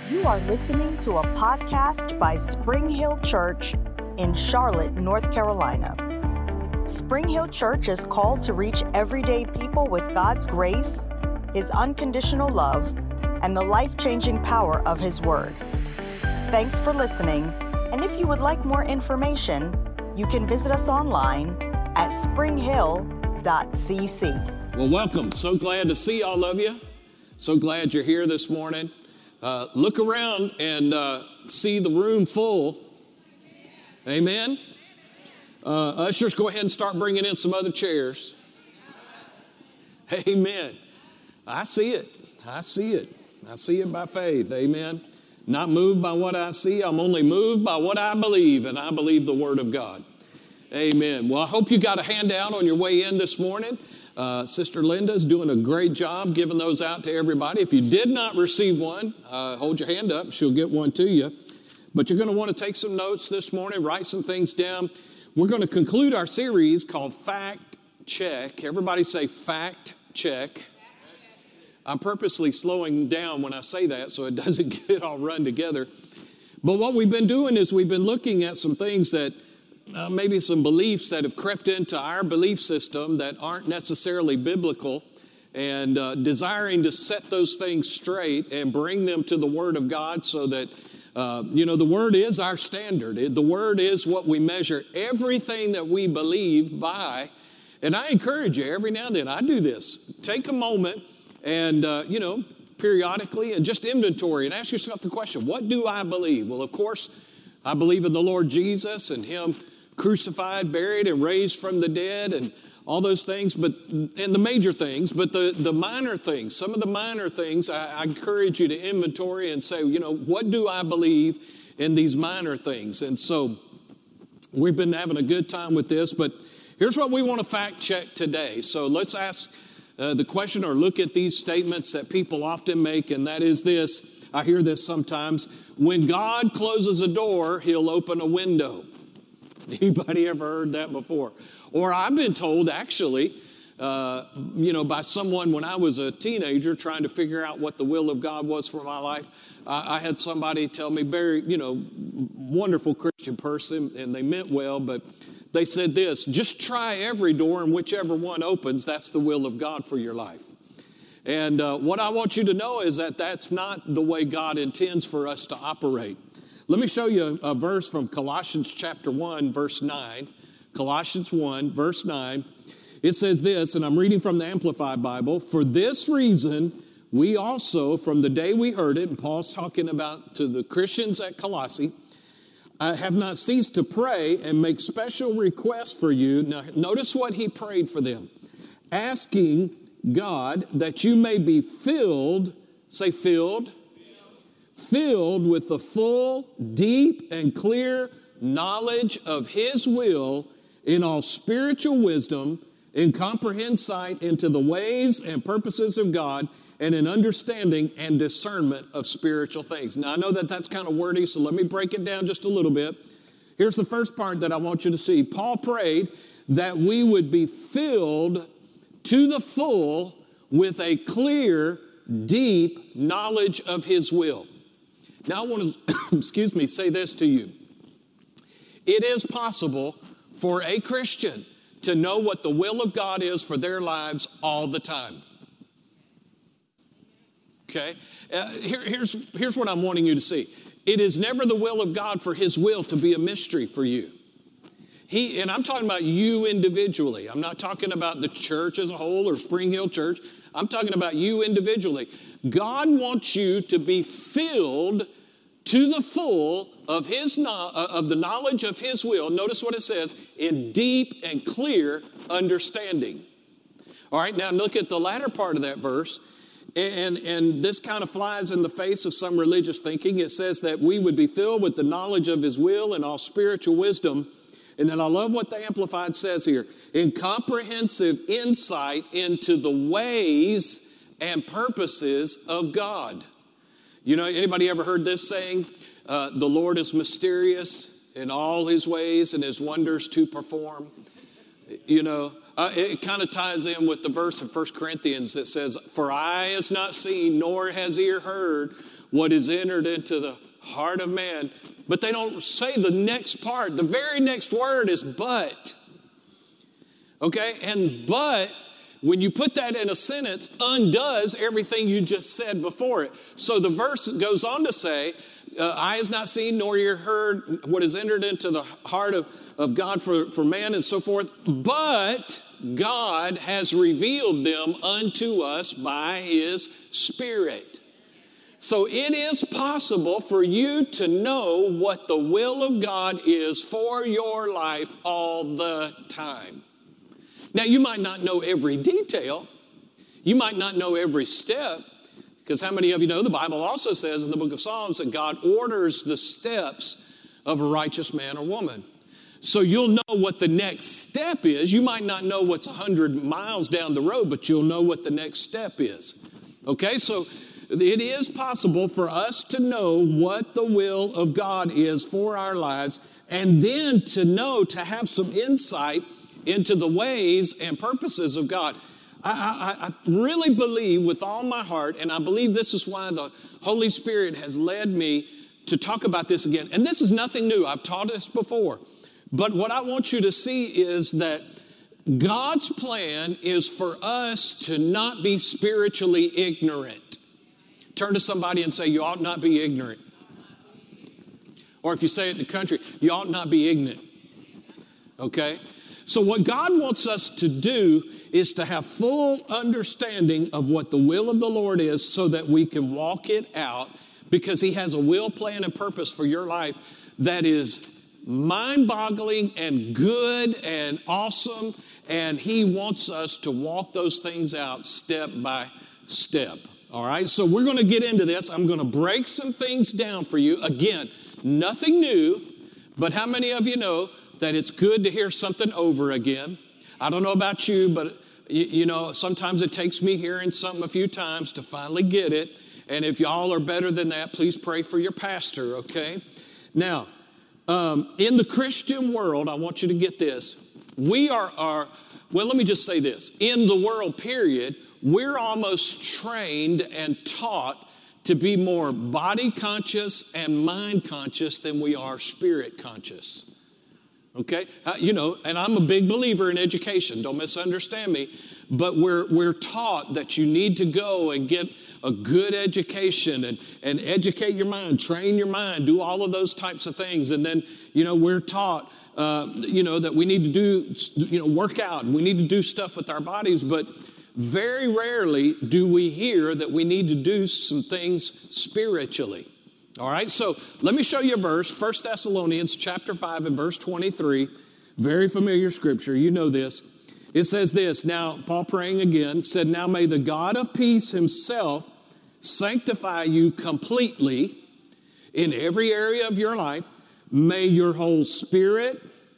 You are listening to a podcast by Spring Hill Church in Charlotte, North Carolina. Spring Hill Church is called to reach everyday people with God's grace, His unconditional love, and the life-changing power of His Word. Thanks for listening, and if you would like more information, you can visit us online at springhill.cc. Well, welcome. So glad to see all of you. So glad you're here this morning. Look around and see the room full. Amen. Ushers, go ahead and start bringing in some other chairs. Amen. I see it. I see it. I see it by faith. Amen. Not moved by what I see. I'm only moved by what I believe, and I believe the Word of God. Amen. Well, I hope you got a handout on your way in this morning. Sister Linda's doing a great job giving those out to everybody. If you did not receive one, hold your hand up. She'll get one to you. But you're going to want to take some notes this morning, write some things down. We're going to conclude our series called Fact Check. Everybody say Fact Check. I'm purposely slowing down when I say that so it doesn't get all run together. But what we've been doing is we've been looking at some things that maybe some beliefs that have crept into our belief system that aren't necessarily biblical, and desiring to set those things straight and bring them to the Word of God so that, the Word is our standard. The Word is what we measure everything that we believe by. And I encourage you, every now and then, I do this. Take a moment and, periodically, and just inventory and ask yourself the question, what do I believe? Well, of course, I believe in the Lord Jesus and Him crucified, buried, and raised from the dead, and all those things, and the major things, but the minor things, some of the minor things, I encourage you to inventory and say, what do I believe in these minor things? And so we've been having a good time with this, but here's what we want to fact check today. So let's ask the question or look at these statements that people often make, and that is this. I hear this sometimes. When God closes a door, He'll open a window. Anybody ever heard that before? Or I've been told, actually, by someone when I was a teenager trying to figure out what the will of God was for my life. I had somebody tell me, very, wonderful Christian person, and they meant well, but they said this: just try every door, and whichever one opens, that's the will of God for your life. And what I want you to know is that that's not the way God intends for us to operate. Let me show you a verse from Colossians chapter 1, verse 9. Colossians 1, verse 9. It says this, and I'm reading from the Amplified Bible. For this reason, we also, from the day we heard it, and Paul's talking about to the Christians at Colossae, have not ceased to pray and make special requests for you. Now, notice what he prayed for them. Asking God that you may be filled, say filled with the full, deep, and clear knowledge of His will in all spiritual wisdom, in comprehend sight into the ways and purposes of God, and in understanding and discernment of spiritual things. Now, I know that that's kind of wordy, so let me break it down just a little bit. Here's the first part that I want you to see. Paul prayed that we would be filled to the full with a clear, deep knowledge of His will. Now I want to, say this to you. It is possible for a Christian to know what the will of God is for their lives all the time. Okay? Here's what I'm wanting you to see. It is never the will of God for His will to be a mystery for you. And I'm talking about you individually. I'm not talking about the church as a whole or Spring Hill Church. I'm talking about you individually. God wants you to be filled to the full of the knowledge of His will. Notice what it says, in deep and clear understanding. All right, now look at the latter part of that verse. And this kind of flies in the face of some religious thinking. It says that we would be filled with the knowledge of His will and all spiritual wisdom. And then I love what the Amplified says here. In comprehensive insight into the ways and purposes of God. Anybody ever heard this saying? The Lord is mysterious in all His ways and His wonders to perform. It kind of ties in with the verse in 1 Corinthians that says, for eye has not seen, nor has ear heard, what is entered into the heart of man. But they don't say the next part. The very next word is but. Okay? And but, when you put that in a sentence, undoes everything you just said before it. So the verse goes on to say, eye has not seen nor ear heard what is entered into the heart of God for man and so forth. But God has revealed them unto us by his Spirit. So it is possible for you to know what the will of God is for your life all the time. Now, you might not know every detail. You might not know every step. Because how many of you know the Bible also says in the book of Psalms that God orders the steps of a righteous man or woman. So you'll know what the next step is. You might not know what's 100 miles down the road, but you'll know what the next step is. Okay, so it is possible for us to know what the will of God is for our lives, and then to have some insight into the ways and purposes of God. I really believe with all my heart, and I believe this is why the Holy Spirit has led me to talk about this again. And this is nothing new. I've taught this before. But what I want you to see is that God's plan is for us to not be spiritually ignorant. Turn to somebody and say, you ought not be ignorant. Or if you say it in the country, you ought not be ignorant. Okay? So what God wants us to do is to have full understanding of what the will of the Lord is so that we can walk it out, because he has a will, plan, and purpose for your life that is mind-boggling and good and awesome, and he wants us to walk those things out step by step. All right, so we're going to get into this. I'm going to break some things down for you. Again, nothing new, but how many of you know that it's good to hear something over again? I don't know about you, but you know, sometimes it takes me hearing something a few times to finally get it. And if y'all are better than that, please pray for your pastor, okay? Now, in the Christian world, I want you to get this. We well, let me just say this. In the world, period, we're almost trained and taught to be more body conscious and mind conscious than we are spirit conscious. Okay, you know, and I'm a big believer in education. Don't misunderstand me, but we're taught that you need to go and get a good education and educate your mind, train your mind, do all of those types of things. And then, you know, we're taught, that we need to do, work out, and we need to do stuff with our bodies. But very rarely do we hear that we need to do some things spiritually. All right, so let me show you a verse, 1 Thessalonians chapter 5 and verse 23, very familiar scripture, you know this. It says this, now, Paul praying again, said, now may the God of peace himself sanctify you completely in every area of your life. May your whole spirit,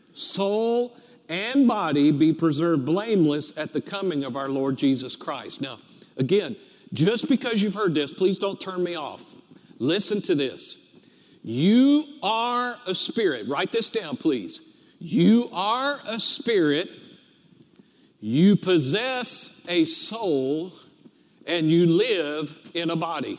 soul, and body be preserved blameless at the coming of our Lord Jesus Christ. Now, again, just because you've heard this, please don't turn me off. Listen to this. You are a spirit. Write this down, please. You are a spirit. You possess a soul, and you live in a body.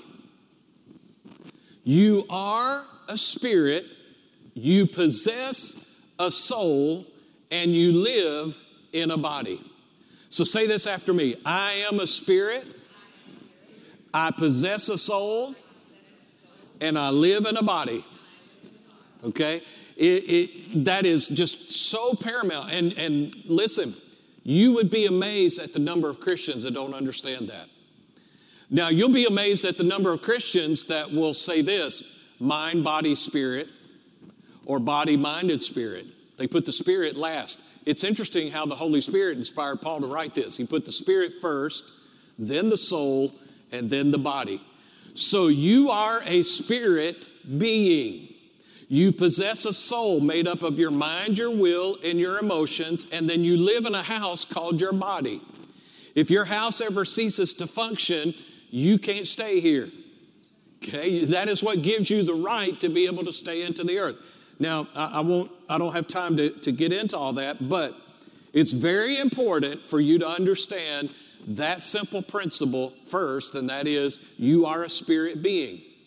You are a spirit. You possess a soul, and you live in a body. So say this after me. I am a spirit. I possess a soul. And I live in a body. Okay? That is just so paramount. And listen, you would be amazed at the number of Christians that don't understand that. Now, you'll be amazed at the number of Christians that will say this, mind, body, spirit, or body-minded spirit. They put the spirit last. It's interesting how the Holy Spirit inspired Paul to write this. He put the spirit first, then the soul, and then the body. So you are a spirit being. You possess a soul made up of your mind, your will, and your emotions, and then you live in a house called your body. If your house ever ceases to function, you can't stay here. Okay? That is what gives you the right to be able to stay into the earth. Now, I don't have time to get into all that, but it's very important for you to understand that simple principle first, and that is you are a spirit being.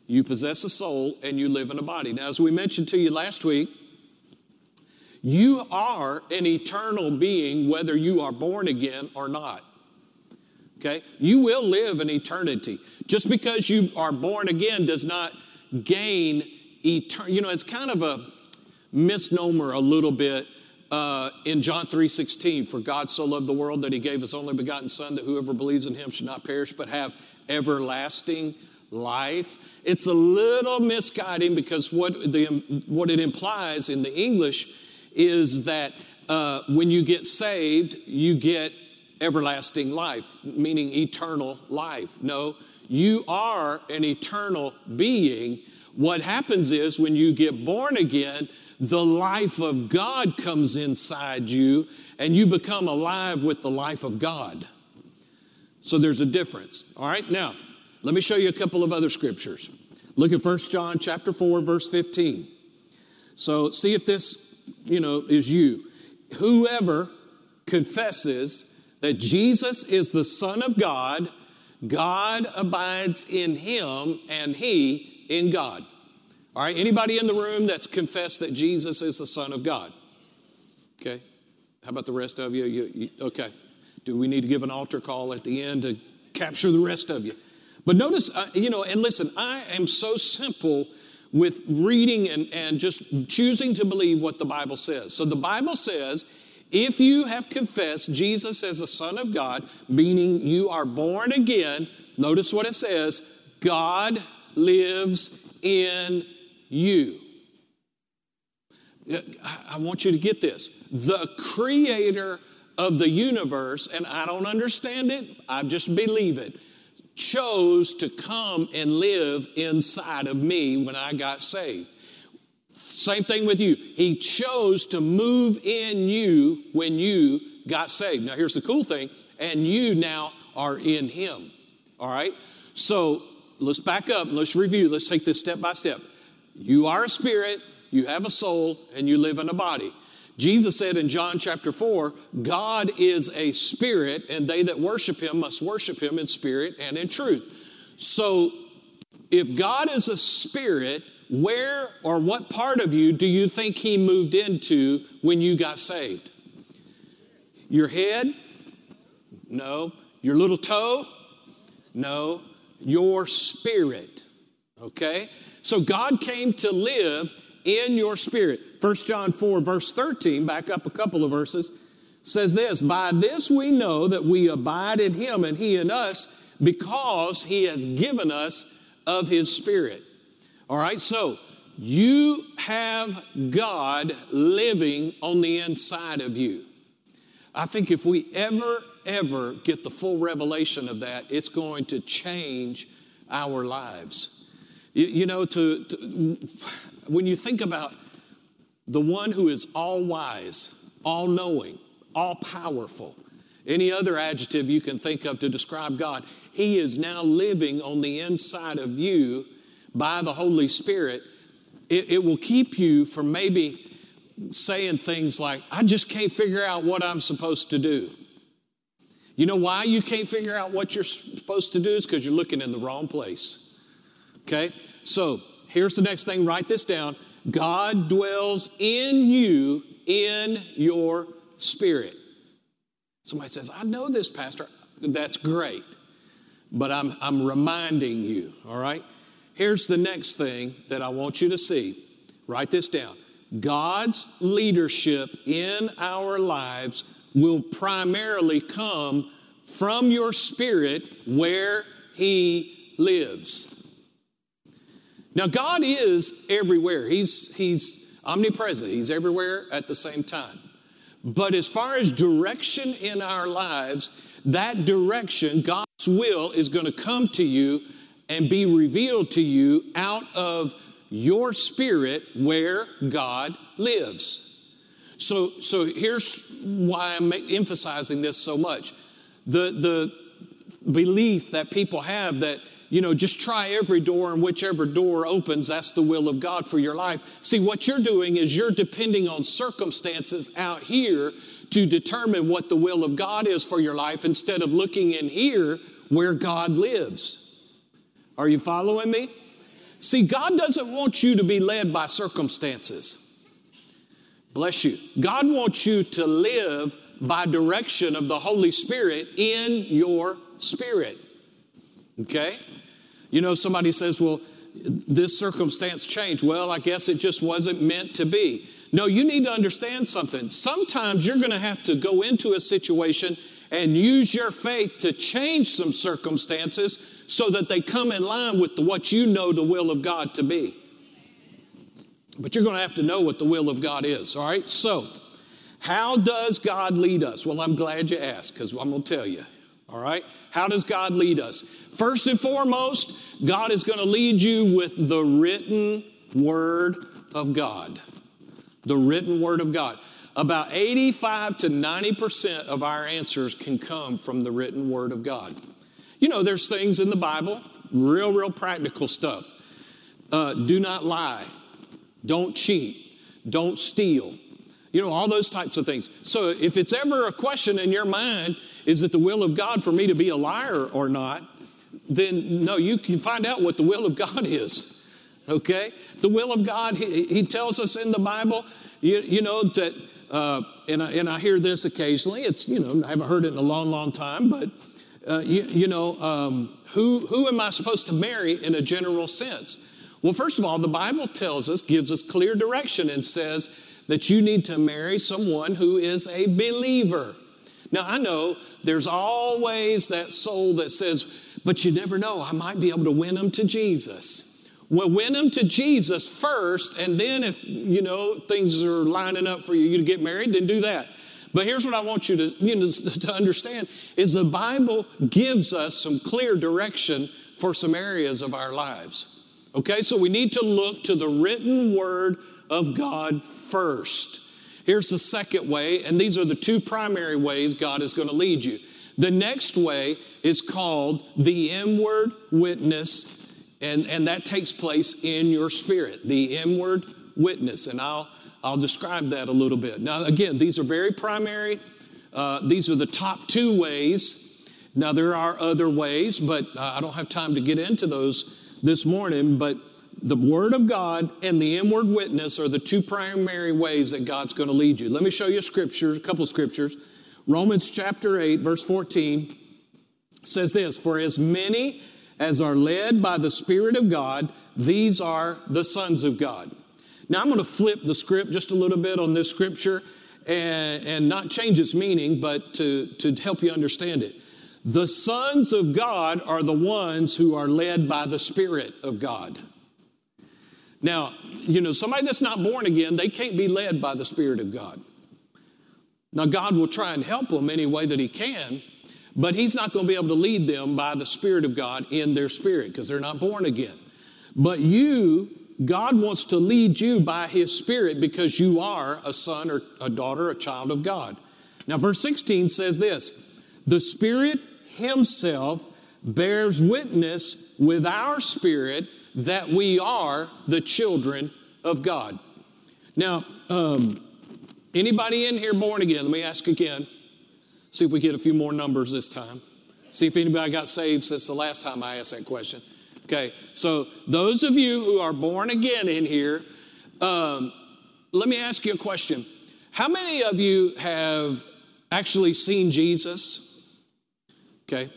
You possess a soul and you live in a body. Now, as we mentioned to you last week, you are an eternal being whether you are born again or not. Okay? You will live in eternity. Just because you are born again does not gain eternity. You know, it's kind of a misnomer a little bit in John 3:16. For God so loved the world that he gave his only begotten Son, that whoever believes in him should not perish but have everlasting life. It's a little misguiding because what it implies in the English is that when you get saved, you get everlasting life, meaning eternal life. No, you are an eternal being. What happens is when you get born again, the life of God comes inside you and you become alive with the life of God. So there's a difference. All right, now, let me show you a couple of other scriptures. Look at 1 John chapter 4, verse 15. So see if this, is you. Whoever confesses that Jesus is the Son of God, God abides in him and he in God. All right, anybody in the room that's confessed that Jesus is the Son of God? Okay, how about the rest of you? Okay, do we need to give an altar call at the end to capture the rest of you? But notice, and listen, I am so simple with reading and just choosing to believe what the Bible says. So the Bible says, if you have confessed Jesus as the Son of God, meaning you are born again, notice what it says, God lives in you. I want you to get this. The creator of the universe, and I don't understand it, I just believe it, chose to come and live inside of me when I got saved. Same thing with you. He chose to move in you when you got saved. Now here's the cool thing, and you now are in him. All right? So let's back up, let's review, let's take this step by step. You are a spirit, you have a soul, and you live in a body. Jesus said in John chapter 4, God is a spirit, and they that worship him must worship him in spirit and in truth. So if God is a spirit, where or what part of you do you think he moved into when you got saved? Your head? No. Your little toe? No. Your spirit. Okay? So God came to live in your spirit. 1 John 4 verse 13, back up a couple of verses, says this, by this we know that we abide in him and he in us because he has given us of his spirit. All right, so you have God living on the inside of you. I think if we ever get the full revelation of that, it's going to change our lives. When you think about the one who is all-wise, all-knowing, all-powerful, any other adjective you can think of to describe God, he is now living on the inside of you by the Holy Spirit. It will keep you from maybe saying things like, I just can't figure out what I'm supposed to do. You know why you can't figure out what you're supposed to do? Is because you're looking in the wrong place. Okay? So here's the next thing. Write this down. God dwells in you in your spirit. Somebody says, I know this, Pastor. That's great. But I'm reminding you, all right? Here's the next thing that I want you to see. Write this down. God's leadership in our lives will primarily come from your spirit where he lives. Now, God is everywhere. He's omnipresent. He's everywhere at the same time. But as far as direction in our lives, that direction, God's will, is going to come to you and be revealed to you out of your spirit where God lives. So here's why I'm emphasizing this so much. The belief that people have that, just try every door, and whichever door opens, that's the will of God for your life. See, what you're doing is you're depending on circumstances out here to determine what the will of God is for your life instead of looking in here where God lives. Are you following me? See, God doesn't want you to be led by circumstances. Bless you. God wants you to live by direction of the Holy Spirit in your spirit. Okay? You know, somebody says, well, this circumstance changed. Well, I guess it just wasn't meant to be. No, you need to understand something. Sometimes you're going to have to go into a situation and use your faith to change some circumstances so that they come in line with what you know the will of God to be. But you're going to have to know what the will of God is, all right? So, how does God lead us? Well, I'm glad you asked, because I'm going to tell you, all right? How does God lead us? First and foremost, God is going to lead you with the written Word of God. The written Word of God. About 85 to 90% of our answers can come from the written Word of God. You know, there's things in the Bible, real practical stuff. Do not lie. Don't cheat. Don't steal. You know, all those types of things. So if it's ever a question in your mind, is it the will of God for me to be a liar or not? Then no, you can find out what the will of God is. Okay? The will of God, he tells us in the Bible, you know, that, and I hear this occasionally. It's, you know, I haven't heard it in a long time, but, who am I supposed to marry in a general sense? Well, first of all, the Bible tells us, gives us clear direction and says that you need to marry someone who is a believer. Now, I know there's always that soul that says, but you never know, I might be able to win them to Jesus. Well, win them to Jesus first, and then if, you know, things are lining up for you to get married, then do that. But here's what I want you to understand, is the Bible gives us some clear direction for some areas of our lives. Okay, so we need to look to the written Word of God first. Here's the second way, and these are the two primary ways God is going to lead you. The next way is called the inward witness, and that takes place in your spirit, the inward witness, and I'll describe that a little bit. Now, again, these are very primary. These are the top two ways. Now, there are other ways, but I don't have time to get into those this morning, but the Word of God and the inward witness are the two primary ways that God's going to lead you. Let me show you a couple of scriptures. Romans chapter 8, verse 14 says this, "For as many as are led by the Spirit of God, these are the sons of God." Now, I'm going to flip the script just a little bit on this scripture and not change its meaning, but to help you understand it. The sons of God are the ones who are led by the Spirit of God. Now, you know, somebody that's not born again, they can't be led by the Spirit of God. Now, God will try and help them any way that He can, but He's not going to be able to lead them by the Spirit of God in their spirit because they're not born again. But God wants to lead you by His Spirit because you are a son or a daughter, a child of God. Now, verse 16 says this, "The Spirit Himself bears witness with our spirit that we are the children of God." Now, anybody in here born again? Let me ask again. See if we get a few more numbers this time. See if anybody got saved since the last time I asked that question. Okay, so those of you who are born again in here, let me ask you a question. How many of you have actually seen Jesus? Okay.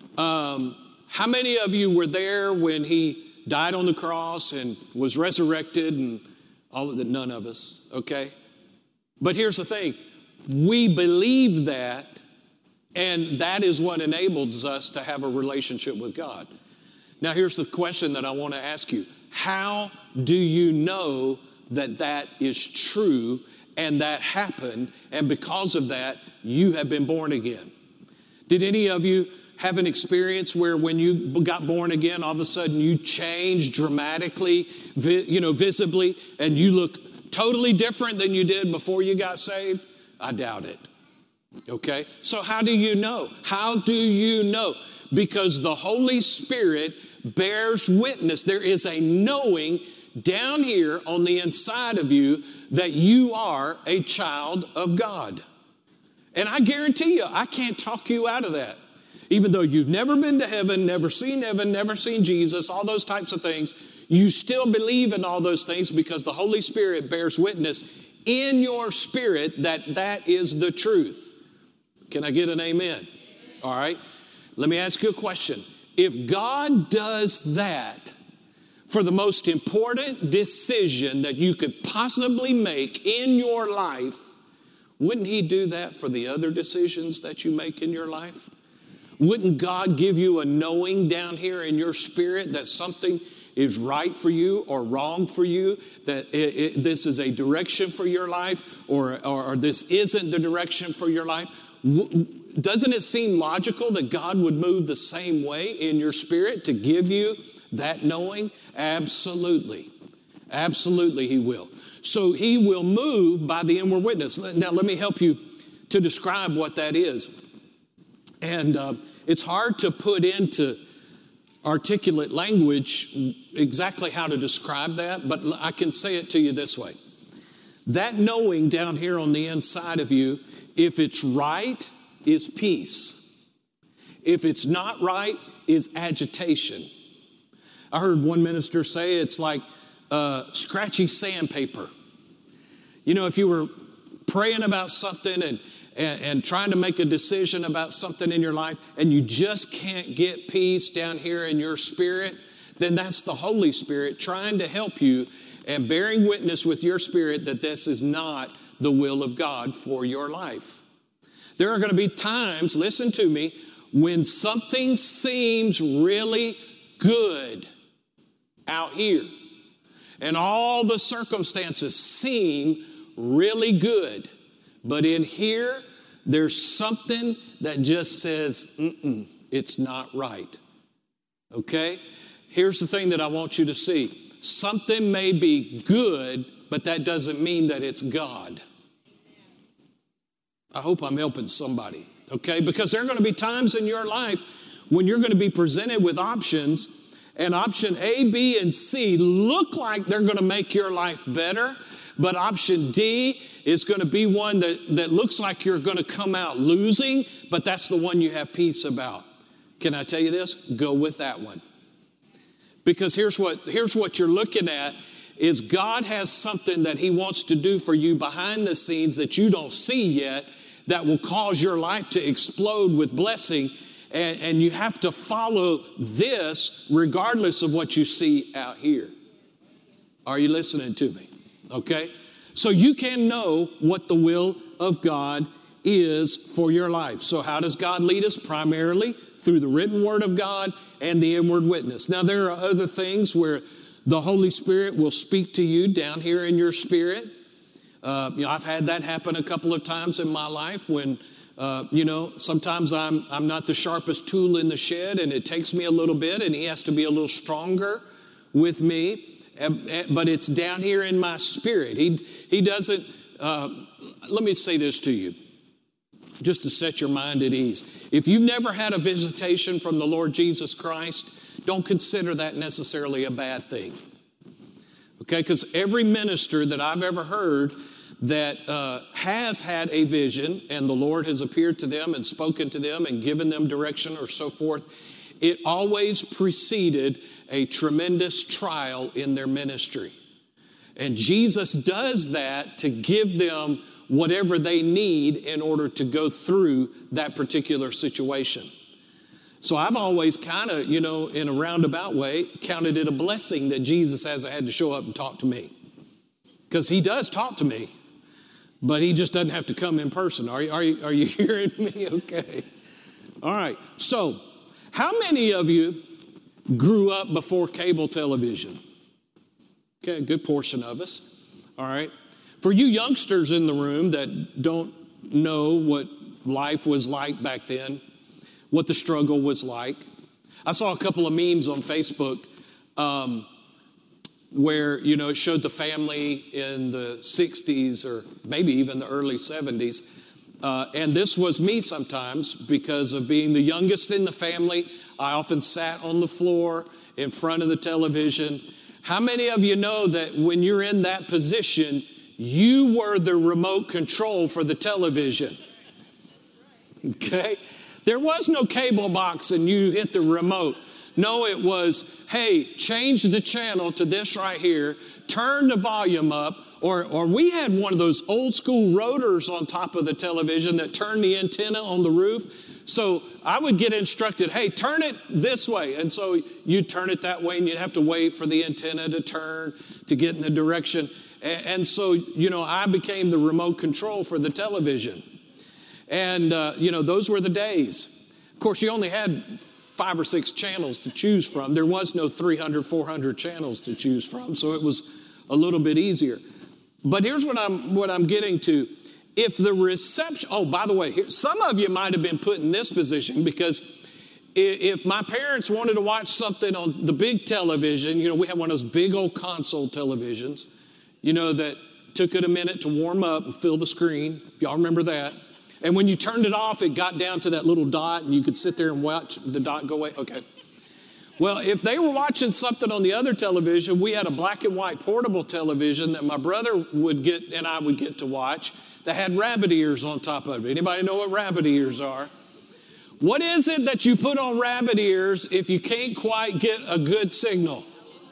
How many of you were there when He died on the cross and was resurrected and all of that? None of us, okay? But here's the thing. We believe that, and that is what enables us to have a relationship with God. Now, here's the question that I want to ask you. How do you know that that is true and that happened, and because of that, you have been born again? Did any of you have an experience where when you got born again, all of a sudden you changed dramatically, visibly, and you look totally different than you did before you got saved? I doubt it. Okay? So how do you know? How do you know? Because the Holy Spirit bears witness. There is a knowing down here on the inside of you that you are a child of God. And I guarantee you, I can't talk you out of that. even though you've never been to heaven, never seen Jesus, all those types of things, you still believe in all those things because the Holy Spirit bears witness in your spirit that that is the truth. Can I get an amen? All right. Let me ask you a question. If God does that for the most important decision that you could possibly make in your life, wouldn't He do that for the other decisions that you make in your life? Wouldn't God give you a knowing down here in your spirit that something is right for you or wrong for you, that this is a direction for your life or this isn't the direction for your life? Doesn't it seem logical that God would move the same way in your spirit to give you that knowing? Absolutely. Absolutely He will. So He will move by the inward witness. Now let me help you to describe what that is. And it's hard to put into articulate language exactly how to describe that, but I can say it to you this way. That knowing down here on the inside of you, if it's right, is peace. If it's not right, is agitation. I heard one minister say it's like scratchy sandpaper. You know, if you were praying about something and trying to make a decision about something in your life and you just can't get peace down here in your spirit, then that's the Holy Spirit trying to help you and bearing witness with your spirit that this is not the will of God for your life. There are going to be times, listen to me, when something seems really good out here and all the circumstances seem really good. But in here, there's something that just says, it's not right. Okay? Here's the thing that I want you to see. Something may be good, but that doesn't mean that it's God. I hope I'm helping somebody. Okay? Because there are going to be times in your life when you're going to be presented with options, and option A, B, and C look like they're going to make your life better, but option D is going to be one that looks like you're going to come out losing, but that's the one you have peace about. Can I tell you this? Go with that one. Because here's what you're looking at is God has something that He wants to do for you behind the scenes that you don't see yet that will cause your life to explode with blessing. And you have to follow this regardless of what you see out here. Are you listening to me? Okay? So you can know what the will of God is for your life. So how does God lead us? Primarily through the written word of God and the inward witness. Now there are other things where the Holy Spirit will speak to you down here in your spirit. I've had that happen a couple of times in my life when sometimes I'm not the sharpest tool in the shed and it takes me a little bit and He has to be a little stronger with me. But it's down here in my spirit. He doesn't, let me say this to you, just to set your mind at ease. If you've never had a visitation from the Lord Jesus Christ, don't consider that necessarily a bad thing. Okay, because every minister that I've ever heard that has had a vision and the Lord has appeared to them and spoken to them and given them direction or so forth, it always preceded a tremendous trial in their ministry. And Jesus does that to give them whatever they need in order to go through that particular situation. So I've always kind of, in a roundabout way, counted it a blessing that Jesus hasn't had to show up and talk to me. Because He does talk to me, but He just doesn't have to come in person. Are you hearing me? Okay. All right. So how many of you grew up before cable television? Okay, a good portion of us. All right. For you youngsters in the room that don't know what life was like back then, what the struggle was like, I saw a couple of memes on Facebook where, it showed the family in the 60s or maybe even the early 70s. And this was me sometimes because of being the youngest in the family. I often sat on the floor in front of the television. How many of you know that when you're in that position, you were the remote control for the television? Okay? There was no cable box and you hit the remote. No, it was, hey, change the channel to this right here, turn the volume up, or we had one of those old school rotors on top of the television that turned the antenna on the roof. So I would get instructed, hey, turn it this way. And so you'd turn it that way and you'd have to wait for the antenna to turn to get in the direction. And so, I became the remote control for the television. And, those were the days. Of course, you only had 5 or 6 channels to choose from. There was no 300, 400 channels to choose from, so it was a little bit easier. But here's what I'm getting to. If the reception, by the way, some of you might have been put in this position because if my parents wanted to watch something on the big television, we had one of those big old console televisions, that took it a minute to warm up and fill the screen. Y'all remember that? And when you turned it off, it got down to that little dot and you could sit there and watch the dot go away. Okay. Well, if they were watching something on the other television, we had a black and white portable television that my brother would get and I would get to watch that had rabbit ears on top of it. Anybody know what rabbit ears are? What is it that you put on rabbit ears if you can't quite get a good signal?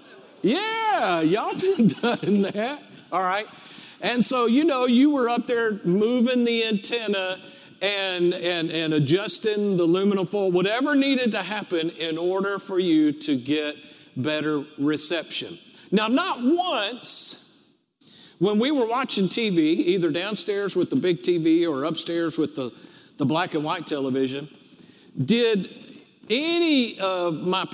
Yeah, y'all done that. All right. And so, you were up there moving the antenna and adjusting the aluminum foil, whatever needed to happen in order for you to get better reception. Now, not once when we were watching TV, either downstairs with the big TV or upstairs with the black and white television, did either of my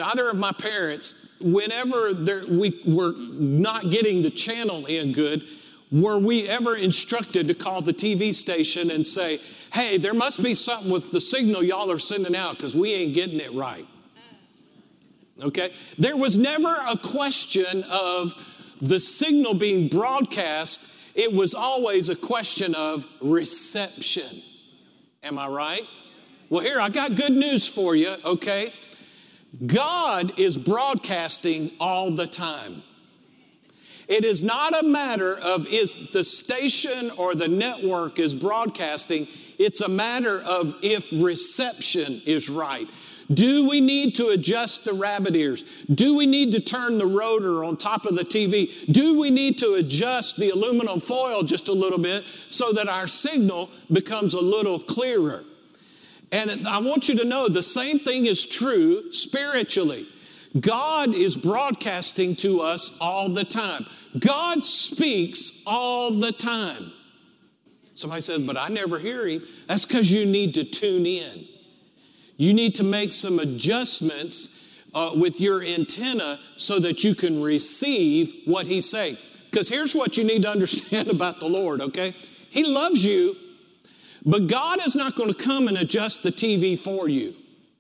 parents, whenever we were not getting the channel in good, were we ever instructed to call the TV station and say, hey, there must be something with the signal y'all are sending out because we ain't getting it right? Okay? There was never a question of the signal being broadcast. It was always a question of reception. Am I right? Well, here, I got good news for you, okay? God is broadcasting all the time. It is not a matter of if the station or the network is broadcasting. It's a matter of if reception is right. Do we need to adjust the rabbit ears? Do we need to turn the rotor on top of the TV? Do we need to adjust the aluminum foil just a little bit so that our signal becomes a little clearer? And I want you to know the same thing is true spiritually. God is broadcasting to us all the time. God speaks all the time. Somebody says, but I never hear him. That's because you need to tune in. You need to make some adjustments with your antenna so that you can receive what he's saying. Because here's what you need to understand about the Lord, okay? He loves you, but God is not going to come and adjust the TV for you.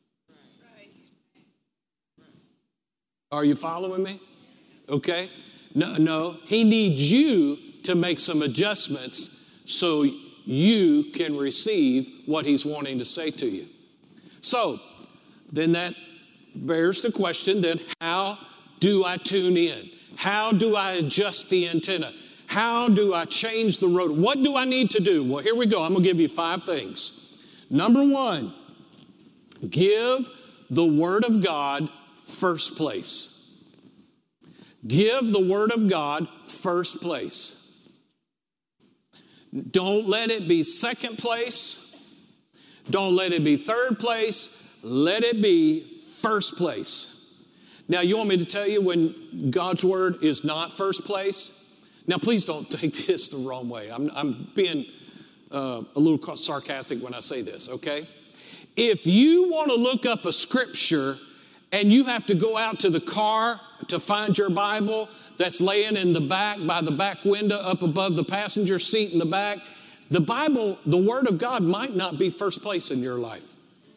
Are you following me? Okay? No, he needs you to make some adjustments so you can receive what he's wanting to say to you. So, then that bears the question, then how do I tune in? How do I adjust the antenna? How do I change the rotor? What do I need to do? Well, here we go. I'm going to give you 5 things. Number 1, give the Word of God first place. Give the Word of God first place. Don't let it be second place. Don't let it be third place. Let it be first place. Now, you want me to tell you when God's Word is not first place? Now, please don't take this the wrong way. I'm being a little sarcastic when I say this, okay? If you want to look up a scripture and you have to go out to the car to find your Bible that's laying in the back by the back window up above the passenger seat in the back, the Bible, the Word of God might not be first place in your life.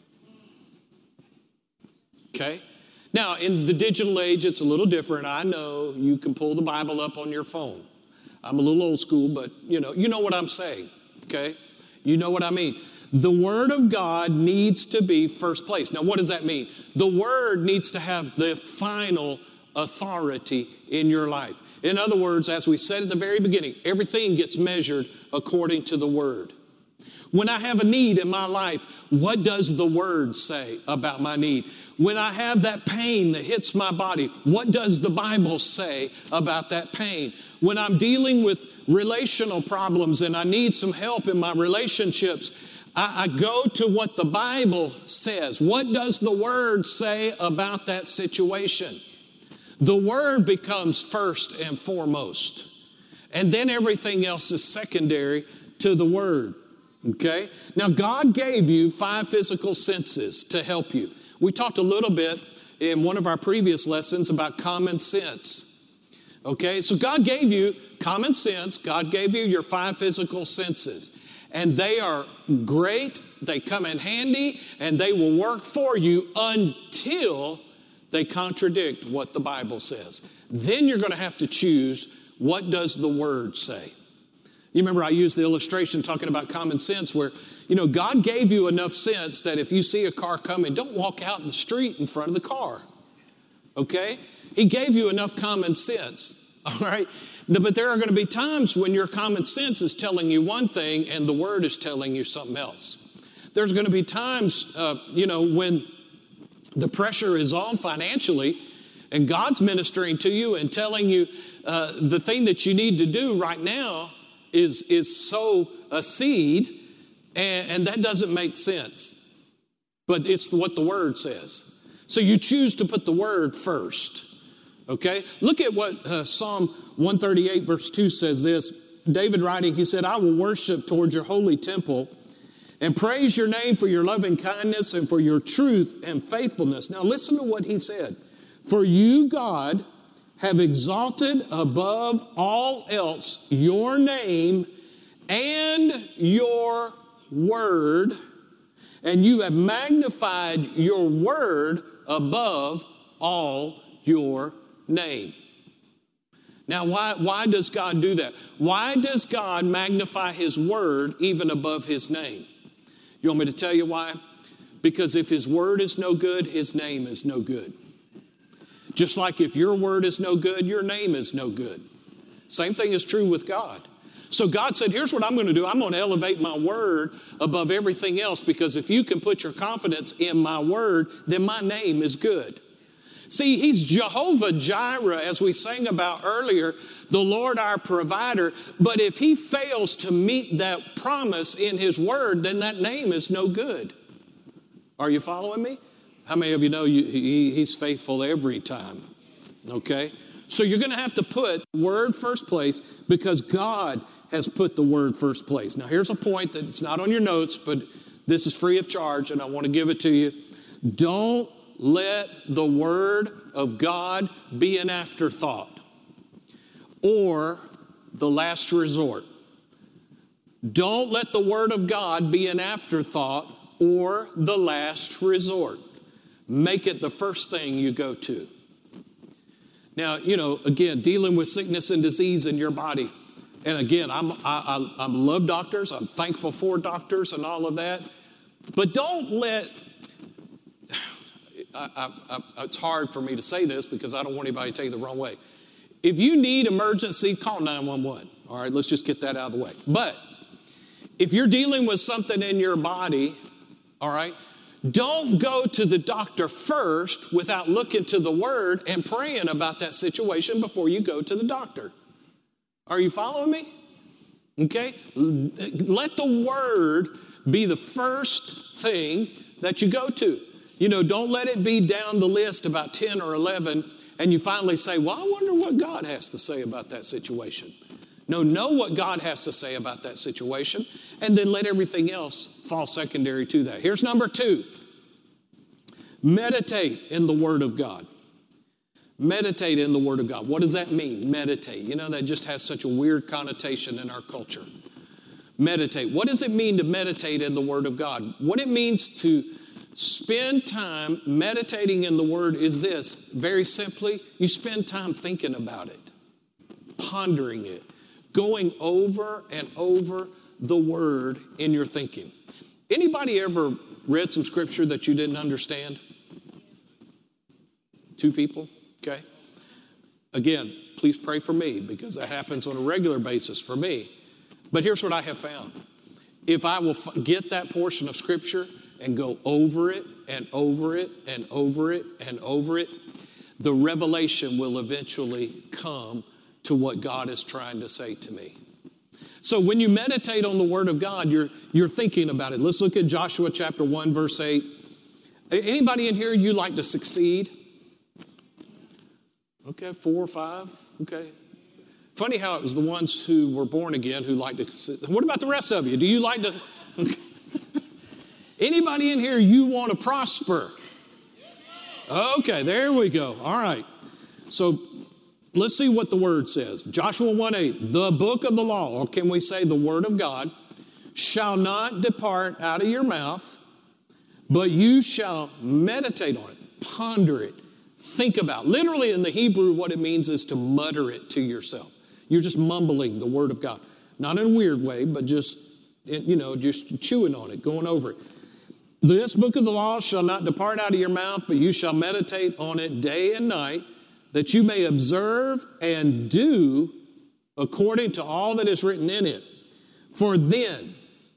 Okay? Now, in the digital age, it's a little different. I know you can pull the Bible up on your phone. I'm a little old school, but you know what I'm saying, okay? You know what I mean. The Word of God needs to be first place. Now, what does that mean? The Word needs to have the final authority in your life. In other words, as we said at the very beginning, everything gets measured according to the Word. When I have a need in my life, what does the Word say about my need? When I have that pain that hits my body, what does the Bible say about that pain? When I'm dealing with relational problems and I need some help in my relationships, I go to what the Bible says. What does the Word say about that situation? The Word becomes first and foremost. And then everything else is secondary to the Word. Okay? Now, God gave you 5 physical senses to help you. We talked a little bit in one of our previous lessons about common sense. Okay? So God gave you common sense. God gave you your 5 physical senses. And they are great. They come in handy. And they will work for you until they contradict what the Bible says. Then you're going to have to choose, what does the Word say? You remember I used the illustration talking about common sense where, God gave you enough sense that if you see a car coming, don't walk out in the street in front of the car. Okay? He gave you enough common sense. All right? But there are going to be times when your common sense is telling you one thing and the Word is telling you something else. There's going to be times, when the pressure is on financially and God's ministering to you and telling you the thing that you need to do right now is sow a seed, and that doesn't make sense. But it's what the Word says. So you choose to put the Word first. Okay? Look at what Psalm 138 verse 2 says this. David writing, he said, I will worship toward your holy temple and praise your name for your loving kindness and for your truth and faithfulness. Now listen to what he said. For you, God, have exalted above all else your name and your word, and you have magnified your word above all your name. Now, why does God do that? Why does God magnify His word even above His name? You want me to tell you why? Because if His word is no good, His name is no good. Just like if your word is no good, your name is no good. Same thing is true with God. So God said, here's what I'm going to do. I'm going to elevate my word above everything else, because if you can put your confidence in my word, then my name is good. See, He's Jehovah Jireh, as we sang about earlier, the Lord our provider. But if He fails to meet that promise in His word, then that name is no good. Are you following me? How many of you know He's faithful every time? Okay? So you're going to have to put the word first place, because God has put the word first place. Now here's a point that it's not on your notes, but this is free of charge and I want to give it to you. Don't let the word of God be an afterthought or the last resort. Don't let the word of God be an afterthought or the last resort. Make it the first thing you go to. Now, again, dealing with sickness and disease in your body. And again, I love doctors. I'm thankful for doctors and all of that. But don't let, it's hard for me to say this because I don't want anybody to take it the wrong way. If you need emergency, call 911. All right, let's just get that out of the way. But if you're dealing with something in your body, all right, don't go to the doctor first without looking to the Word and praying about that situation before you go to the doctor. Are you following me? Okay? Let the Word be the first thing that you go to. Don't let it be down the list about 10 or 11 and you finally say, well, I wonder what God has to say about that situation. No, know what God has to say about that situation, and then let everything else fall secondary to that. Here's number 2. Meditate in the Word of God. Meditate in the Word of God. What does that mean, meditate? That just has such a weird connotation in our culture. Meditate. What does it mean to meditate in the Word of God? What it means to spend time meditating in the Word is this. Very simply, you spend time thinking about it, pondering it, going over and over the Word in your thinking. Anybody ever read some scripture that you didn't understand? 2 people? Okay. Again, please pray for me because that happens on a regular basis for me. But here's what I have found. if I will get that portion of Scripture and go over it and over it and over it and over it, the revelation will eventually come to what God is trying to say to me. So when you meditate on the Word of God, you're thinking about it. Let's look at Joshua chapter 1, verse 8. Anybody in here, you like to succeed? Okay, 4 or 5, okay. Funny how it was the ones who were born again who like to, what about the rest of you? Do you like to, okay. Anybody in here, you want to prosper? Okay, there we go. All right. So let's see what the Word says. Joshua 1:8, the book of the law, or can we say the Word of God, shall not depart out of your mouth, but you shall meditate on it, ponder it, think about it. Literally in the Hebrew, what it means is to mutter it to yourself. You're just mumbling the Word of God. Not in a weird way, but just chewing on it, going over it. This book of the law shall not depart out of your mouth, but you shall meditate on it day and night, that you may observe and do according to all that is written in it. For then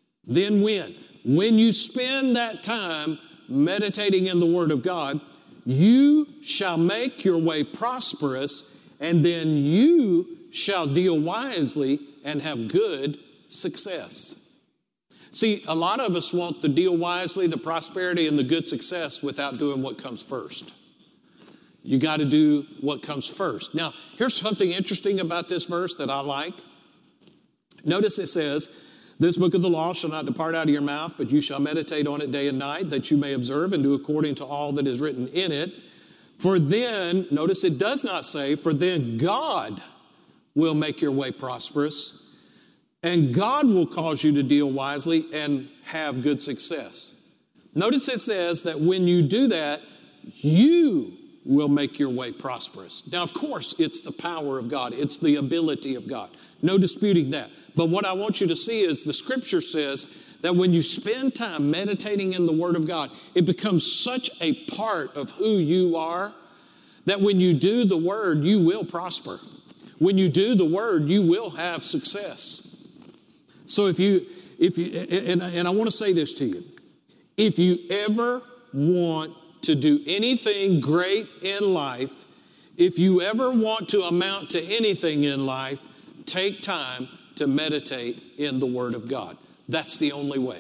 when you spend that time meditating in the Word of God, you shall make your way prosperous, and then you shall deal wisely and have good success. See, a lot of us want the deal wisely, the prosperity, and the good success without doing what comes first. You got to do what comes first. Now, here's something interesting about this verse that I like. Notice it says, this book of the law shall not depart out of your mouth, but you shall meditate on it day and night, that you may observe and do according to all that is written in it. For then, notice it does not say, for then God will make your way prosperous, and God will cause you to deal wisely and have good success. Notice it says that when you do that, you will make your way prosperous. Now, of course, it's the power of God. It's the ability of God. No disputing that. But what I want you to see is the Scripture says that when you spend time meditating in the Word of God, it becomes such a part of who you are that when you do the Word, you will prosper. When you do the Word, you will have success. So if you, and I want to say this to you, if you ever want to do anything great in life, if you ever want to amount to anything in life, take time to meditate in the Word of God. That's the only way.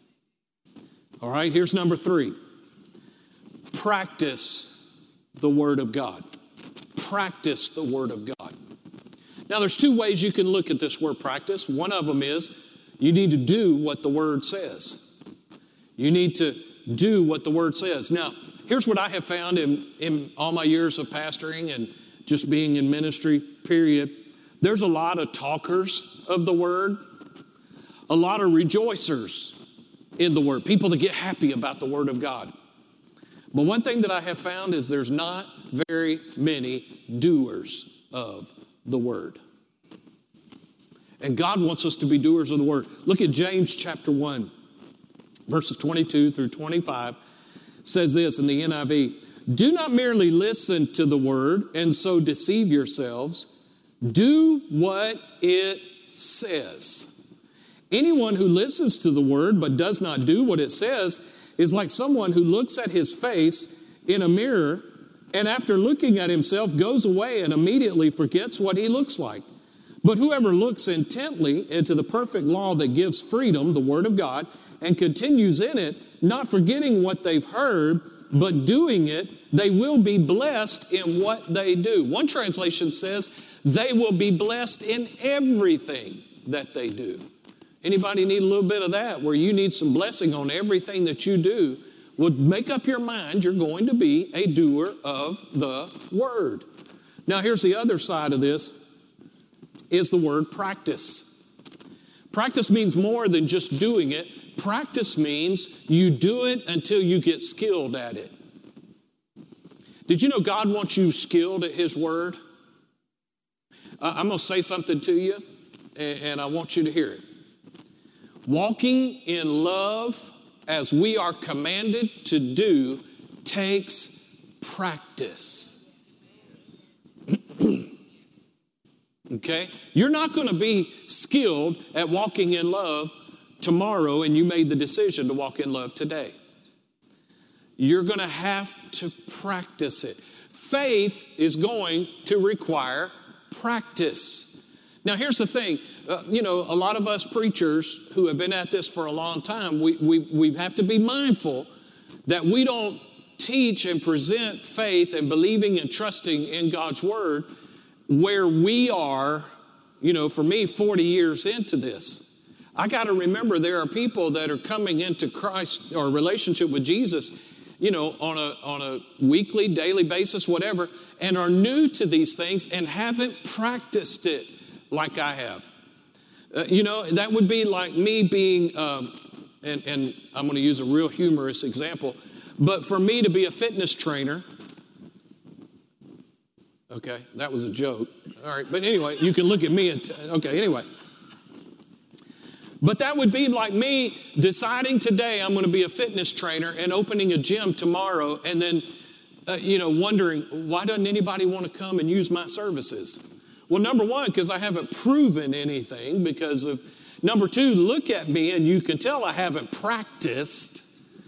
All right, here's number 3. Practice the Word of God. Practice the Word of God. Now, there's 2 ways you can look at this word practice. One of them is you need to do what the Word says. You need to do what the Word says. Now, here's what I have found in all my years of pastoring and just being in ministry, period. There's a lot of talkers of the Word, a lot of rejoicers in the Word, people that get happy about the Word of God. But one thing that I have found is there's not very many doers of the Word. And God wants us to be doers of the Word. Look at James chapter 1, verses 22 through 25. It says this in the NIV, do not merely listen to the Word and so deceive yourselves. Do what it says. Anyone who listens to the Word but does not do what it says is like someone who looks at his face in a mirror and after looking at himself goes away and immediately forgets what he looks like. But whoever looks intently into the perfect law that gives freedom, the Word of God, and continues in it, not forgetting what they've heard, but doing it, they will be blessed in what they do. One translation says they will be blessed in everything that they do. Anybody need a little bit of that, where you need some blessing on everything that you do? Well, make up your mind you're going to be a doer of the Word. Now, here's the other side of this, is the word practice. Practice means more than just doing it. Practice means you do it until you get skilled at it. Did you know God wants you skilled at His Word? I'm going to say something to you, and I want you to hear it. Walking in love as we are commanded to do takes practice. Okay? You're not going to be skilled at walking in love tomorrow and you made the decision to walk in love today. You're going to have to practice it. Faith is going to require practice. Now, here's the thing. A lot of us preachers who have been at this for a long time, we have to be mindful that we don't teach and present faith and believing and trusting in God's word where we are, for me, 40 years into this. I got to remember there are people that are coming into Christ or relationship with Jesus, on a weekly, daily basis, whatever, and are new to these things and haven't practiced it like I have. That would be like me being, and I'm going to use a real humorous example, but for me to be a fitness trainer, okay, that was a joke. All right, but anyway, you can look at me and, okay, anyway. But that would be like me deciding today I'm going to be a fitness trainer and opening a gym tomorrow and then, wondering, why doesn't anybody want to come and use my services? Well, number one, because I haven't proven anything. Number two, look at me and you can tell I haven't practiced.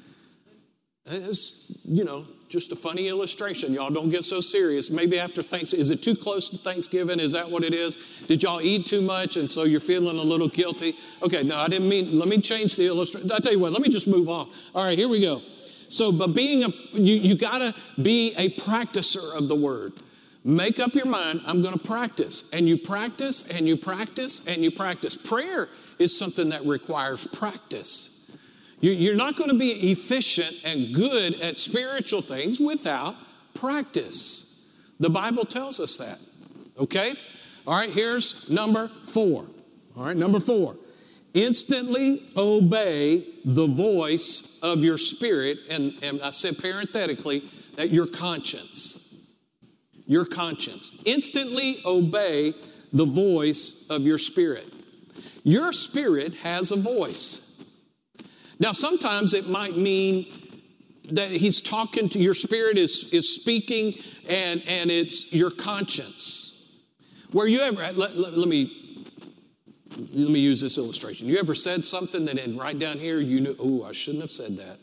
It's, just a funny illustration. Y'all don't get so serious. Maybe after Thanksgiving, is it too close to Thanksgiving? Is that what it is? Did y'all eat too much and so you're feeling a little guilty? Okay, no, I didn't mean, let me change the illustration. I'll tell you what, let me just move on. All right, here we go. So, but you gotta be a practicer of the word. Make up your mind, I'm gonna practice. And you practice, and you practice, and you practice. Prayer is something that requires practice. You're not going to be efficient and good at spiritual things without practice. The Bible tells us that. Okay? All right, here's number 4. All right, number 4. Instantly obey the voice of your spirit, and I said parenthetically, that your conscience. Your conscience. Instantly obey the voice of your spirit. Your spirit has a voice. Now, sometimes it might mean that he's talking to your spirit is speaking and it's your conscience. Where you ever, let me use this illustration. You ever said something that then right down here you knew, oh, I shouldn't have said that.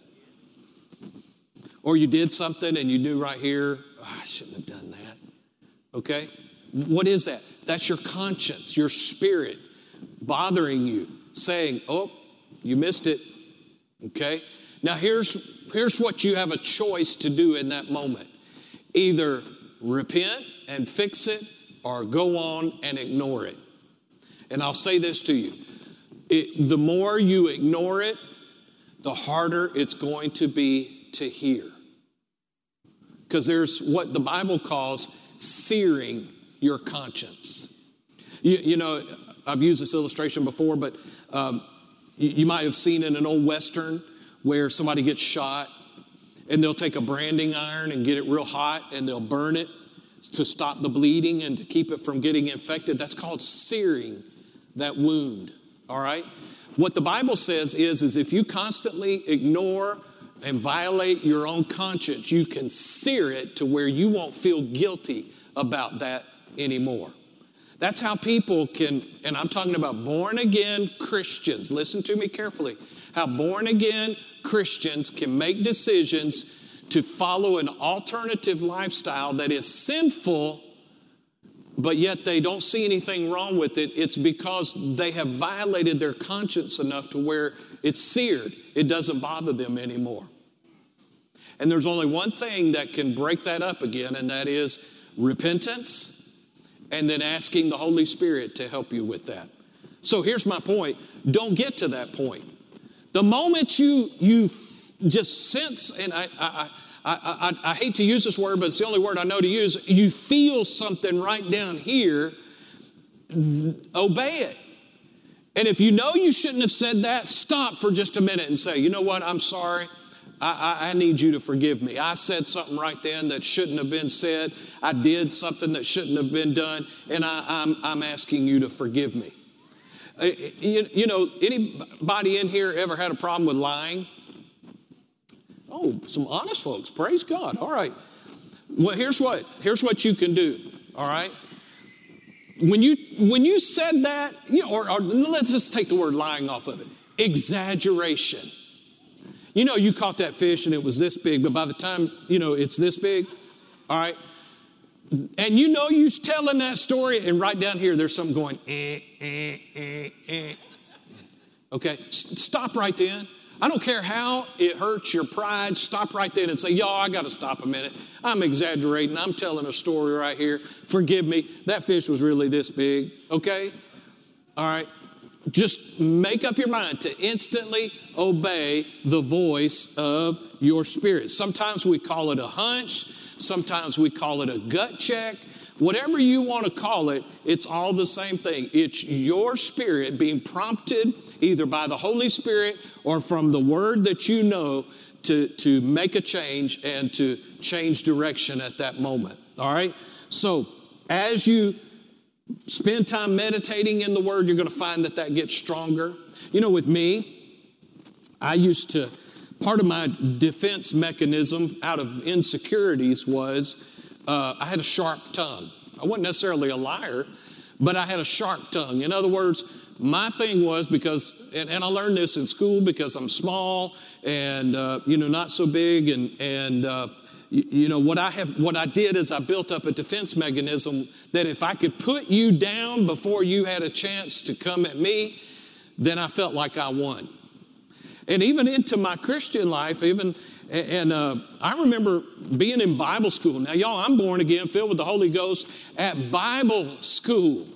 Or you did something and you knew right here, oh, I shouldn't have done that. Okay? What is that? That's your conscience, your spirit bothering you, saying, oh, you missed it. Okay? Now here's what you have a choice to do in that moment. Either repent and fix it or go on and ignore it. And I'll say this to you. The more you ignore it, the harder it's going to be to hear. Because there's what the Bible calls searing your conscience. I've used this illustration before, but you might have seen in an old Western where somebody gets shot and they'll take a branding iron and get it real hot and they'll burn it to stop the bleeding and to keep it from getting infected. That's called searing that wound, all right? What the Bible says is if you constantly ignore and violate your own conscience, you can sear it to where you won't feel guilty about that anymore. That's how people can, and I'm talking about born-again Christians. Listen to me carefully. How born-again Christians can make decisions to follow an alternative lifestyle that is sinful, but yet they don't see anything wrong with it. It's because they have violated their conscience enough to where it's seared. It doesn't bother them anymore. And there's only one thing that can break that up again, and that is repentance. And then asking the Holy Spirit to help you with that. So here's my point. Don't get to that point. The moment you just sense, and I hate to use this word, but it's the only word I know to use, you feel something right down here, obey it. And if you know you shouldn't have said that, stop for just a minute and say, you know what, I'm sorry. I need you to forgive me. I said something right then that shouldn't have been said. I did something that shouldn't have been done, and I'm asking you to forgive me. Anybody in here ever had a problem with lying? Oh, some honest folks. Praise God. All right. Well, here's what you can do. All right. When you said that, or let's just take the word lying off of it. exaggeration. You know, you caught that fish and it was this big, but by the time, it's this big, all right? And you know you're telling that story, and right down here there's something going, Okay, stop right then. I don't care how it hurts your pride. Stop right then and say, y'all, I got to stop a minute. I'm exaggerating. I'm telling a story right here. Forgive me. That fish was really this big, okay? All right. Just make up your mind to instantly obey the voice of your spirit. Sometimes we call it a hunch. Sometimes we call it a gut check. Whatever you want to call it, it's all the same thing. It's your spirit being prompted either by the Holy Spirit or from the word that you know to make a change and to change direction at that moment. All right? So as you spend time meditating in the word, you're going to find that gets stronger. You know, with me, part of my defense mechanism out of insecurities was I had a sharp tongue. I wasn't necessarily a liar, but I had a sharp tongue. In other words, my thing was because, and I learned this in school because I'm small and, not so big. What I did is I built up a defense mechanism that if I could put you down before you had a chance to come at me, then I felt like I won. And even into my Christian life, I remember being in Bible school. Now, y'all, I'm born again, filled with the Holy Ghost at Bible school.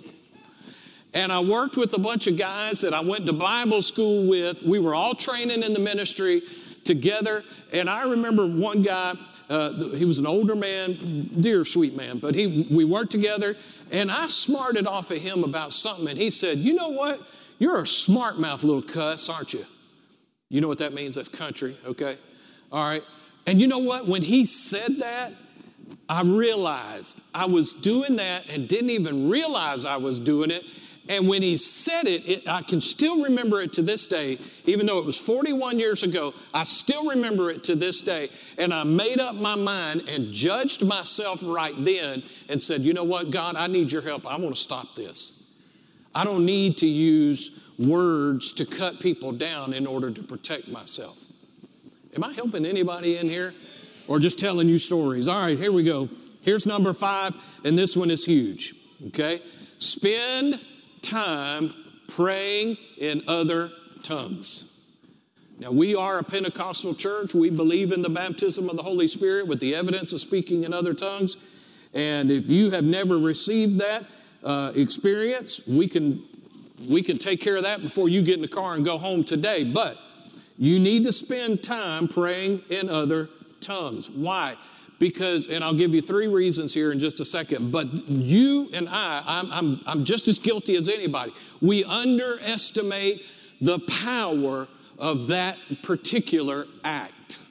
And I worked with a bunch of guys that I went to Bible school with. We were all training in the ministry together. And I remember one guy, he was an older man, dear sweet man, but we worked together. And I smarted off of him about something. And he said, you know what? You're a smart mouth little cuss, aren't you? You know what that means? That's country, okay? All right. And you know what? When he said that, I realized I was doing that and didn't even realize I was doing it. And when he said it, I can still remember it to this day. Even though it was 41 years ago, I still remember it to this day. And I made up my mind and judged myself right then and said, you know what, God, I need your help. I want to stop this. I don't need to use words to cut people down in order to protect myself. Am I helping anybody in here? Or just telling you stories? All right, here we go. Here's number 5, and this one is huge, okay? Spend time praying in other tongues. Now, we are a Pentecostal church. We believe in the baptism of the Holy Spirit with the evidence of speaking in other tongues. And if you have never received that experience, we can take care of that before you get in the car and go home today. But you need to spend time praying in other tongues. Why? Because, and I'll give you 3 reasons here in just a second, but you and I'm just as guilty as anybody. We underestimate the power of that particular act.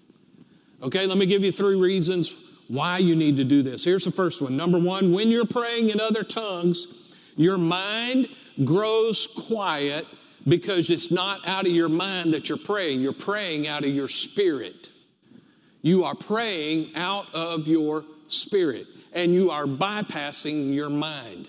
Okay, let me give you 3 reasons why you need to do this. Here's the first one. Number 1, when you're praying in other tongues, your mind grows quiet because it's not out of your mind that you're praying. You're praying out of your spirit. You are praying out of your spirit, and you are bypassing your mind.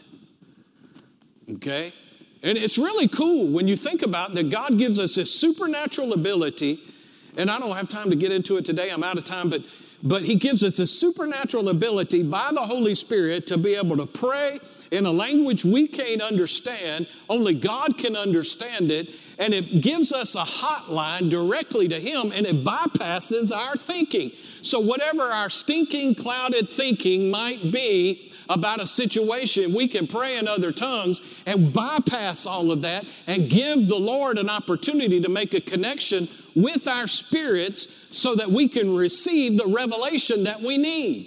Okay? And it's really cool when you think about that God gives us this supernatural ability, and I don't have time to get into it today. I'm out of time, but he gives us a supernatural ability by the Holy Spirit to be able to pray in a language we can't understand. Only God can understand it. And it gives us a hotline directly to him, and it bypasses our thinking. So whatever our stinking, clouded thinking might be about a situation, we can pray in other tongues and bypass all of that and give the Lord an opportunity to make a connection with our spirits so that we can receive the revelation that we need.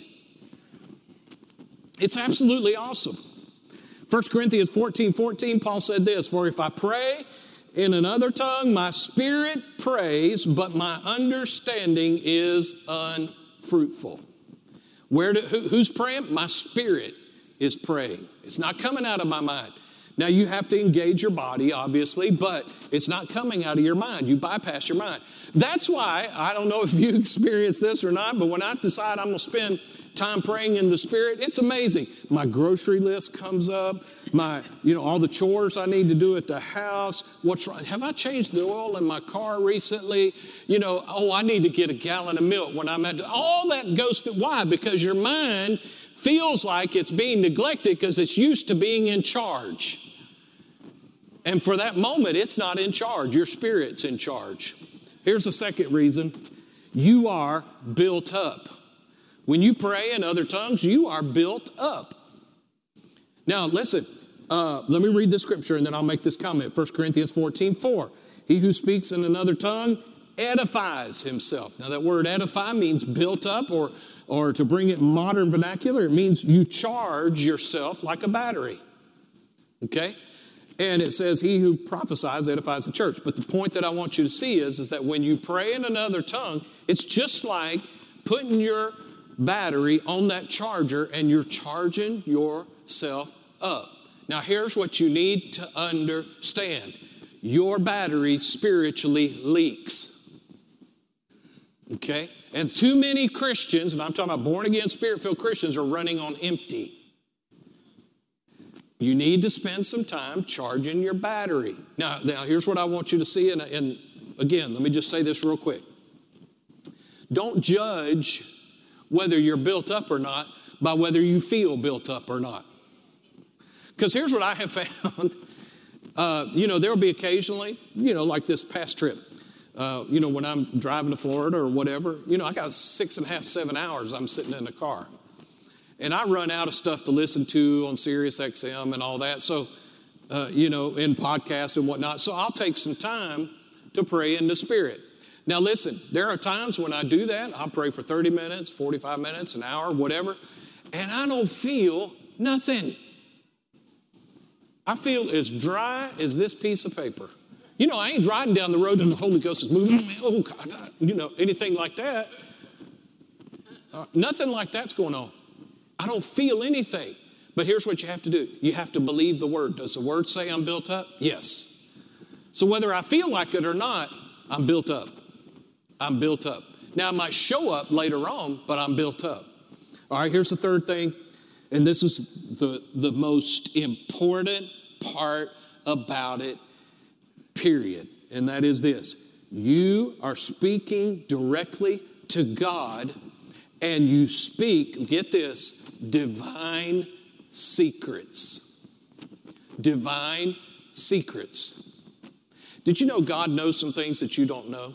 It's absolutely awesome. 1 Corinthians 14:14, Paul said this, "For if I pray in another tongue, my spirit prays, but my understanding is unfruitful." Who's praying? My spirit is praying. It's not coming out of my mind. Now, you have to engage your body, obviously, but it's not coming out of your mind. You bypass your mind. That's why, I don't know if you experience this or not, but when I decide I'm going to spend time praying in the Spirit, it's amazing. My grocery list comes up, all the chores I need to do at the house. What's wrong? Have I changed the oil in my car recently? I need to get a gallon of milk when I'm all that goes through. Why? Because your mind feels like it's being neglected because it's used to being in charge. And for that moment, it's not in charge. Your spirit's in charge. Here's the second reason. You are built up. When you pray in other tongues, you are built up. Now, listen, let me read this scripture and then I'll make this comment. 1 Corinthians 14:4. He who speaks in another tongue edifies himself. Now, that word edify means built up, or to bring it in modern vernacular, it means you charge yourself like a battery. Okay? And it says, he who prophesies edifies the church. But the point that I want you to see is that when you pray in another tongue, it's just like putting your battery on that charger and you're charging yourself up. Now, here's what you need to understand. Your battery spiritually leaks. Okay? And too many Christians, and I'm talking about born-again, spirit-filled Christians, are running on empty. You need to spend some time charging your battery. Now here's what I want you to see, and again, let me just say this real quick. Don't judge whether you're built up or not by whether you feel built up or not. Because here's what I have found. There will be occasionally, like this past trip, when I'm driving to Florida or whatever, I got 6.5, 7 hours I'm sitting in the car. And I run out of stuff to listen to on Sirius XM and all that. So, in podcasts and whatnot. So I'll take some time to pray in the Spirit. Now listen, there are times when I do that. I'll pray for 30 minutes, 45 minutes, an hour, whatever. And I don't feel nothing. I feel as dry as this piece of paper. I ain't driving down the road and the Holy Ghost is moving. Oh, God, anything like that. Nothing like that's going on. I don't feel anything. But here's what you have to do. You have to believe the Word. Does the Word say I'm built up? Yes. So whether I feel like it or not, I'm built up. I'm built up. Now, I might show up later on, but I'm built up. All right, here's the third thing. And this is the most important part about it, period. And that is this. You are speaking directly to God, and you speak, get this, divine secrets. Divine secrets. Did you know God knows some things that you don't know?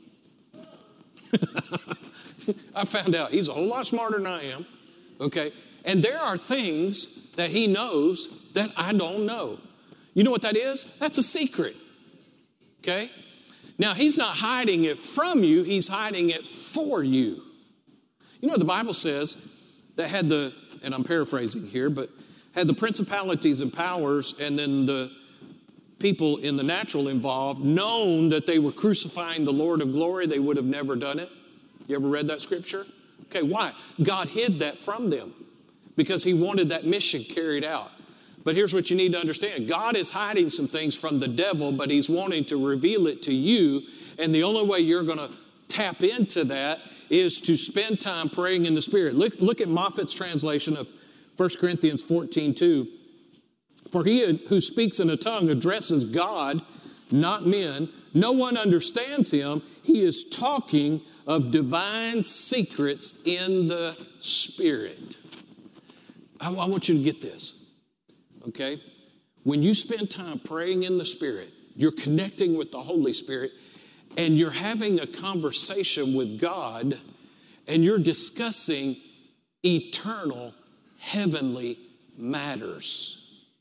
I found out He's a whole lot smarter than I am. Okay? And there are things that He knows that I don't know. You know what that is? That's a secret. Okay? Now, He's not hiding it from you. He's hiding it for you. The Bible says that had and I'm paraphrasing here, but had the principalities and powers and then the people in the natural involved known that they were crucifying the Lord of glory, they would have never done it. You ever read that scripture? Okay, why? God hid that from them because He wanted that mission carried out. But here's what you need to understand. God is hiding some things from the devil, but He's wanting to reveal it to you. And the only way you're going to tap into that is to spend time praying in the Spirit. Look at Moffat's translation of 1 Corinthians 14:2. For he who speaks in a tongue addresses God, not men. No one understands him. He is talking of divine secrets in the Spirit. I want you to get this, okay? When you spend time praying in the Spirit, you're connecting with the Holy Spirit, and you're having a conversation with God, and you're discussing eternal, heavenly matters.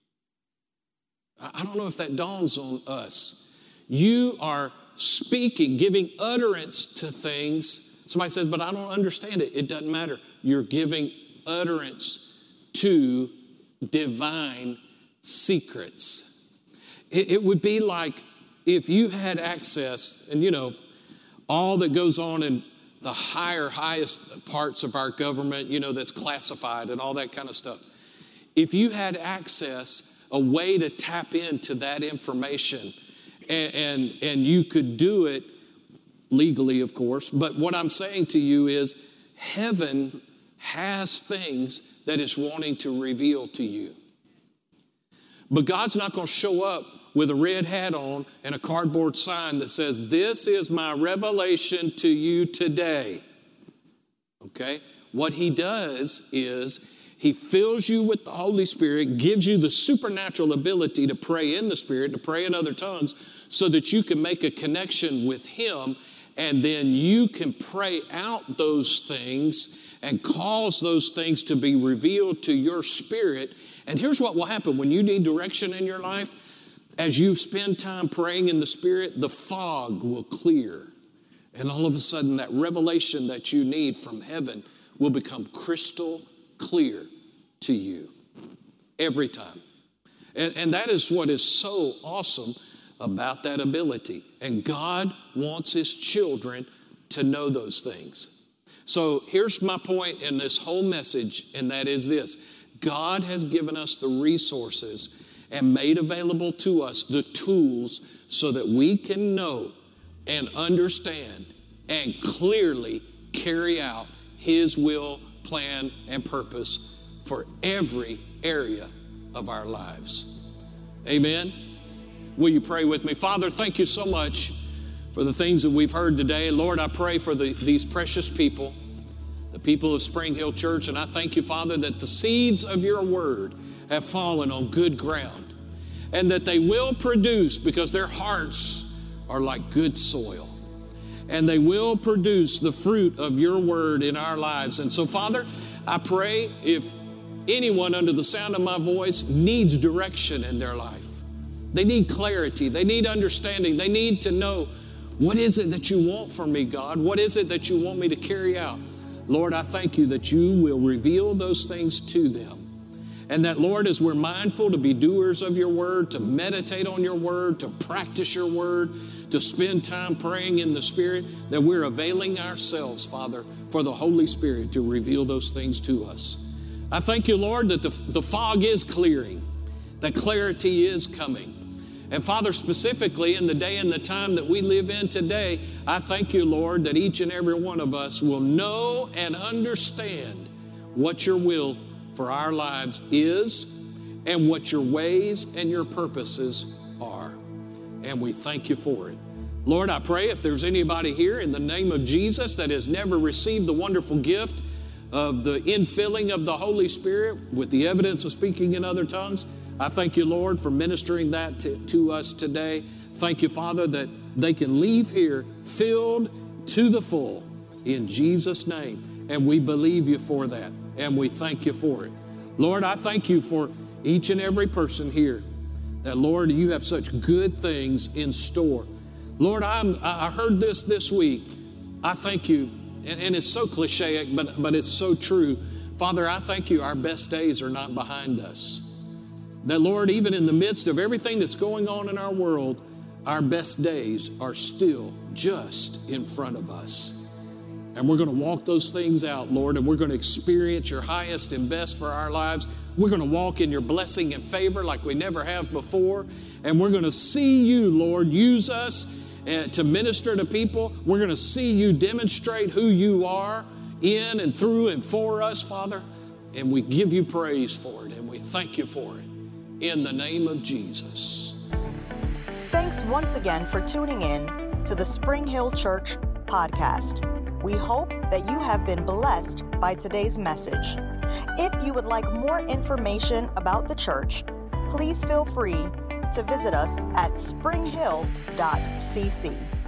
I don't know if that dawns on us. You are speaking, giving utterance to things. Somebody says, but I don't understand it. It doesn't matter. You're giving utterance to divine secrets. It would be like if you had access, and all that goes on in the highest parts of our government, that's classified and all that kind of stuff. If you had access, a way to tap into that information, and you could do it legally, of course, but what I'm saying to you is heaven has things that it's wanting to reveal to you. But God's not going to show up with a red hat on and a cardboard sign that says, "This is my revelation to you today." Okay? What he does is he fills you with the Holy Spirit, gives you the supernatural ability to pray in the Spirit, to pray in other tongues, so that you can make a connection with him, and then you can pray out those things and cause those things to be revealed to your spirit. And here's what will happen when you need direction in your life. As you spend time praying in the Spirit, the fog will clear. And all of a sudden, that revelation that you need from heaven will become crystal clear to you every time. And that is what is so awesome about that ability. And God wants his children to know those things. So here's my point in this whole message, and that is this. God has given us the resources and made available to us the tools so that we can know and understand and clearly carry out his will, plan, and purpose for every area of our lives. Amen? Will you pray with me? Father, thank you so much for the things that we've heard today. Lord, I pray for these precious people, the people of Spring Hill Church, and I thank you, Father, that the seeds of your word have fallen on good ground and that they will produce because their hearts are like good soil. And they will produce the fruit of your word in our lives. And so, Father, I pray if anyone under the sound of my voice needs direction in their life, they need clarity, they need understanding, they need to know, what is it that you want from me, God? What is it that you want me to carry out? Lord, I thank you that you will reveal those things to them. And that, Lord, as we're mindful to be doers of your word, to meditate on your word, to practice your word, to spend time praying in the Spirit, that we're availing ourselves, Father, for the Holy Spirit to reveal those things to us. I thank you, Lord, that the fog is clearing, that clarity is coming. And Father, specifically in the day and the time that we live in today, I thank you, Lord, that each and every one of us will know and understand what your will for our lives is and what your ways and your purposes are. And we thank you for it. Lord, I pray if there's anybody here in the name of Jesus that has never received the wonderful gift of the infilling of the Holy Spirit with the evidence of speaking in other tongues, I thank you, Lord, for ministering that to us today. Thank you, Father, that they can leave here filled to the full in Jesus' name. And we believe you for that. And we thank you for it. Lord, I thank you for each and every person here. That, Lord, you have such good things in store. Lord, I heard this week. I thank you. And it's so cliche, but it's so true. Father, I thank you our best days are not behind us. That, Lord, even in the midst of everything that's going on in our world, our best days are still just in front of us. And we're going to walk those things out, Lord, and we're going to experience your highest and best for our lives. We're going to walk in your blessing and favor like we never have before. And we're going to see you, Lord, use us to minister to people. We're going to see you demonstrate who you are in and through and for us, Father. And we give you praise for it, and we thank you for it. In the name of Jesus. Thanks once again for tuning in to the Spring Hill Church podcast. We hope that you have been blessed by today's message. If you would like more information about the church, please feel free to visit us at springhill.cc.